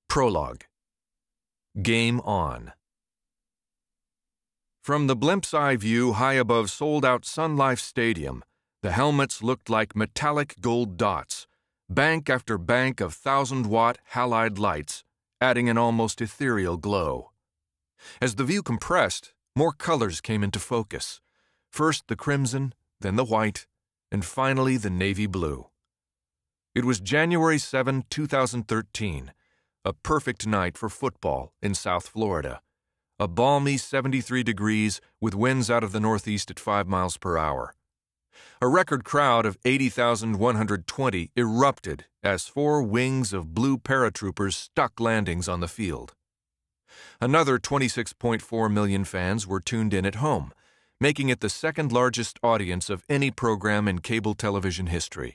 Prologue. Game on. From the blimp's eye view high above sold-out Sun Life Stadium, the helmets looked like metallic gold dots, bank after bank of 1,000-watt halide lights, adding an almost ethereal glow. As the view compressed, more colors came into focus. First the crimson, then the white, and finally the navy blue. It was January 7, 2013, a perfect night for football in South Florida. A balmy 73 degrees with winds out of the northeast at 5 miles per hour. A record crowd of 80,120 erupted as 4 wings of blue paratroopers stuck landings on the field. Another 26.4 million fans were tuned in at home, making it the second largest audience of any program in cable television history.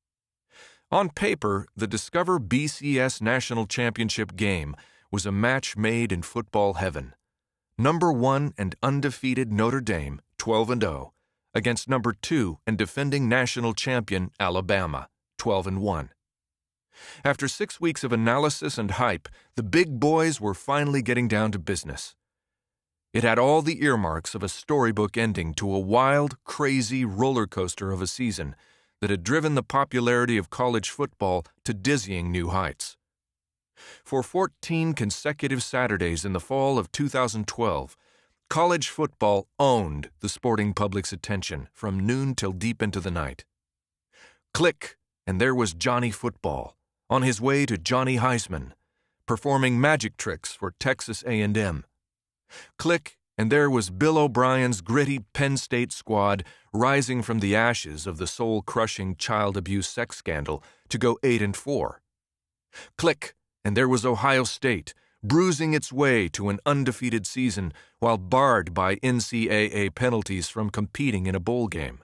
On paper, the Discover BCS National Championship game was a match made in football heaven. Number 1 and undefeated Notre Dame, 12-0, against number 2 and defending national champion Alabama, 12-1. After 6 weeks of analysis and hype, the big boys were finally getting down to business. It had all the earmarks of a storybook ending to a wild, crazy roller coaster of a season that had driven the popularity of college football to dizzying new heights. For 14 consecutive Saturdays in the fall of 2012, college football owned the sporting public's attention from noon till deep into the night. Click, and there was Johnny Football, on his way to Johnny Heisman, performing magic tricks for Texas A&M. Click, and there was Bill O'Brien's gritty Penn State squad rising from the ashes of the soul-crushing child abuse sex scandal to go 8-4. Click, and there was Ohio State, bruising its way to an undefeated season while barred by NCAA penalties from competing in a bowl game.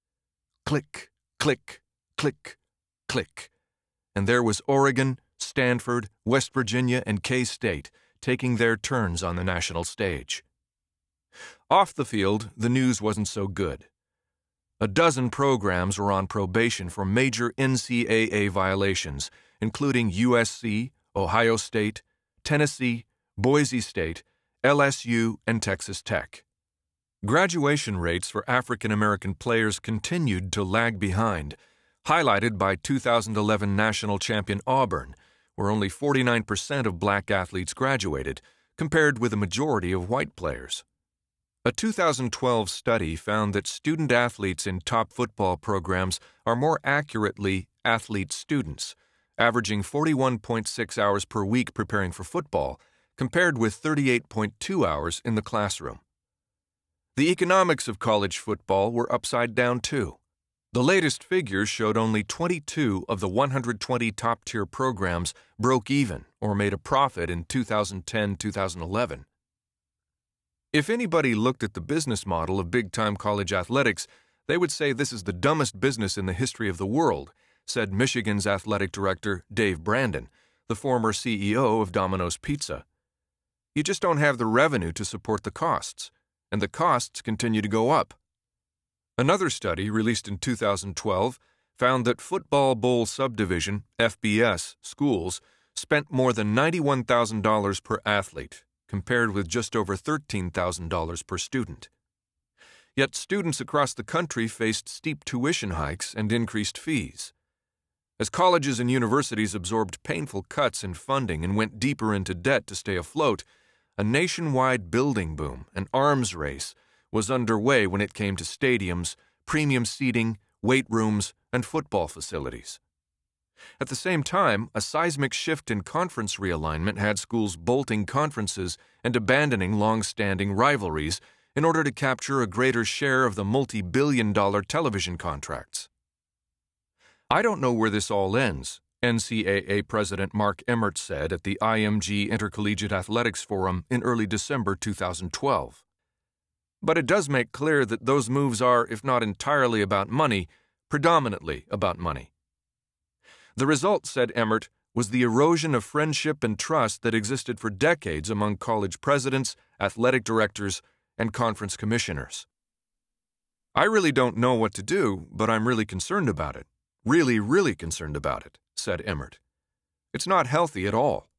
Click, click, click, click, and there was Oregon, Stanford, West Virginia, and K-State taking their turns on the national stage. Off the field, the news wasn't so good. A dozen programs were on probation for major NCAA violations, including USC, Ohio State, Tennessee, Boise State, LSU, and Texas Tech. Graduation rates for African American players continued to lag behind, highlighted by 2011 national champion Auburn, where only 49% of black athletes graduated, compared with a majority of white players. A 2012 study found that student athletes in top football programs are more accurately athlete students, averaging 41.6 hours per week preparing for football, compared with 38.2 hours in the classroom. The economics of college football were upside down too. The latest figures showed only 22 of the 120 top-tier programs broke even or made a profit in 2010-2011. If anybody looked at the business model of big-time college athletics, they would say this is the dumbest business in the history of the world, said Michigan's athletic director Dave Brandon, the former CEO of Domino's Pizza. You just don't have the revenue to support the costs, and the costs continue to go up. Another study, released in 2012, found that Football Bowl Subdivision, FBS, schools spent more than $91,000 per athlete, compared with just over $13,000 per student. Yet students across the country faced steep tuition hikes and increased fees. As colleges and universities absorbed painful cuts in funding and went deeper into debt to stay afloat, a nationwide building boom, an arms race, was underway when it came to stadiums, premium seating, weight rooms, and football facilities. At the same time, a seismic shift in conference realignment had schools bolting conferences and abandoning long-standing rivalries in order to capture a greater share of the multi-billion-dollar television contracts. I don't know where this all ends, NCAA President Mark Emmert said at the IMG Intercollegiate Athletics Forum in early December 2012. But it does make clear that those moves are, if not entirely about money, predominantly about money. The result, said Emmert, was the erosion of friendship and trust that existed for decades among college presidents, athletic directors, and conference commissioners. I really don't know what to do, but I'm really concerned about it. Really, really concerned about it, said Emmert. It's not healthy at all.